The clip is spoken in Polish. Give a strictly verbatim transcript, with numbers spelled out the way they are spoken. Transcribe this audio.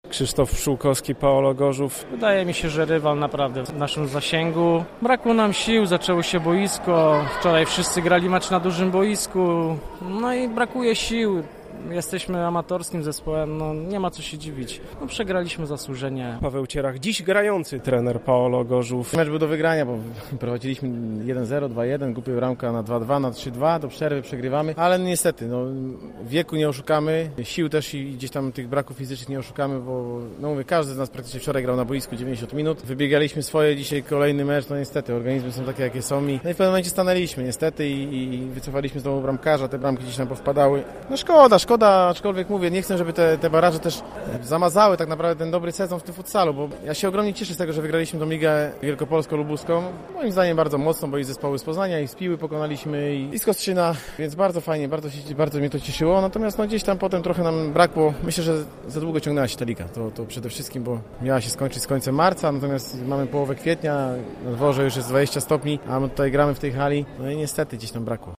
Krzysztof Pszczółkowski, Paolo Gorzów. Wydaje mi się, że rywal naprawdę w naszym zasięgu. Brakło nam sił, zaczęło się boisko. Wczoraj wszyscy grali mecz na dużym boisku. No i brakuje sił. Jesteśmy amatorskim zespołem, no nie ma co się dziwić. No przegraliśmy zasłużenie. Paweł Cierach, dziś grający trener Paolo Gorzów. Mecz był do wygrania, bo prowadziliśmy jeden zero, dwa jeden, głupia bramka na dwa dwa, na trzy dwa, do przerwy przegrywamy, ale niestety, no, wieku nie oszukamy, sił też i gdzieś tam tych braków fizycznych nie oszukamy, bo no mówię, każdy z nas praktycznie wczoraj grał na boisku dziewięćdziesiąt minut, wybiegaliśmy swoje, dzisiaj kolejny mecz, no niestety, organizmy są takie jakie są i, no i w pewnym momencie stanęliśmy niestety i, i wycofaliśmy znowu bramkarza, te bramki gdzieś nam powpadały. No szkoda, szkoda, aczkolwiek mówię, nie chcę, żeby te, te baraże też zamazały tak naprawdę ten dobry sezon w tym futsalu, bo ja się ogromnie cieszę z tego, że wygraliśmy tą ligę wielkopolsko-lubuską. Moim zdaniem bardzo mocno, bo i zespoły z Poznania, i z Piły pokonaliśmy, i z Kostrzyna, więc bardzo fajnie, bardzo, się, bardzo mnie to cieszyło. Natomiast no, gdzieś tam potem trochę nam brakło. Myślę, że za długo ciągnęła się ta liga, to, to przede wszystkim, bo miała się skończyć z końcem marca, natomiast mamy połowę kwietnia, na dworze już jest dwadzieścia stopni, a my tutaj gramy w tej hali, no i niestety gdzieś tam brakło.